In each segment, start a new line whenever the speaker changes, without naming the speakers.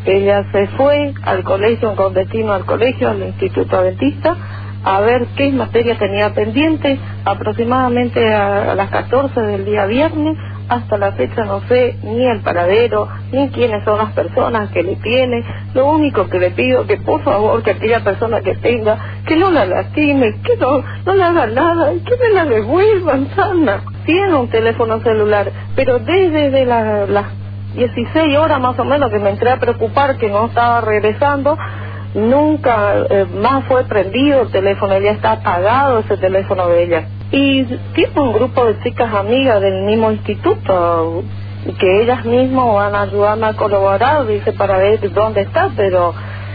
Ella se fue al colegio, con destino al colegio, al Instituto Adventista, a ver qué materia tenía pendiente, aproximadamente a las 14 del día viernes. Hasta la fecha no sé ni el paradero, ni quiénes son las personas que le tienen. Lo único que le pido que por favor, que aquella persona que tenga, que no la lastime, que no le haga nada, que me la devuelvan sana. Tiene un teléfono celular, pero desde las 16 horas más o menos que me entré a preocupar que no estaba regresando, nunca más fue prendido el teléfono. Ella está apagado, ese teléfono de ella. Y tiene un grupo de chicas amigas del mismo instituto que ellas mismas van a ayudarme a colaborar, dice, para ver dónde está, pero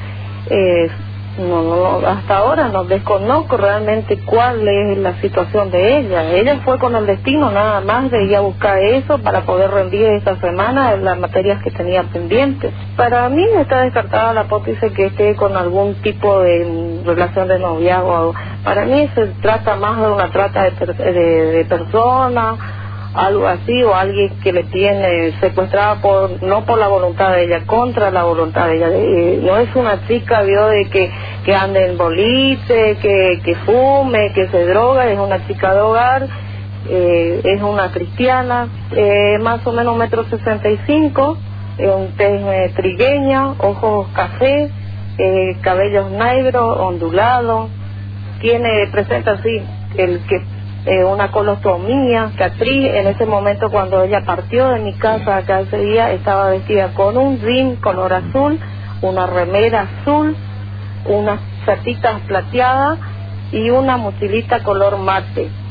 hasta ahora no desconozco realmente cuál es la situación de ella. Ella fue con el destino nada más de ir a buscar eso para poder rendir esta semana las materias que tenía pendientes. Para mí está descartada la hipótesis que esté con algún tipo de relación de noviazgo. Para mí se trata más de una trata de personas, algo así, o alguien que le tiene secuestrada no por la voluntad de ella, contra la voluntad de ella. No es una chica, vio, de que ande en boliche, que fume, que se droga. Es una chica de hogar, es una cristiana, más o menos 1,65 m, tez trigueña, ojos café, cabellos negros, ondulados. Presenta así una colostomía, cicatriz. En ese momento, cuando ella partió de mi casa acá ese día, estaba vestida con un jean color azul, una remera azul, unas chatitas plateadas y una mochilita color mate.